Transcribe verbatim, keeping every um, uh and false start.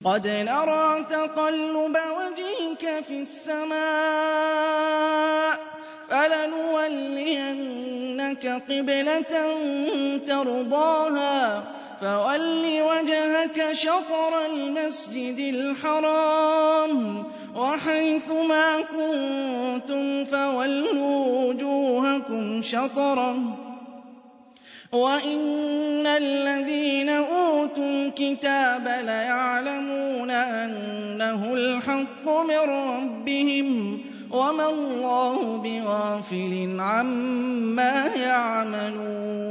قَدْ نَرَىٰ تَقَلُّبَ وَجْهِكَ فِي السَّمَاءِ فَلَنُوَلِّيَنَّكَ قِبْلَةً تَرْضَاهَا فَوَلِّ وَجْهَكَ شَطْرَ الْمَسْجِدِ الْحَرَامِ ۚ وَحَيْثُ مَا كُنتُمْ فَوَلُّوا وُجُوهَكُمْ شَطْرَهُ ۗ وَإِنَّ الَّذِينَ أُوتُوا الْكِتَابَ لَيَعْلَمُونَ أَنَّهُ الْحَقُّ مِن رَّبِّهِمْ ۗ وَمَا اللَّهُ بِغَافِلٍ عَمَّا يَعْمَلُونَ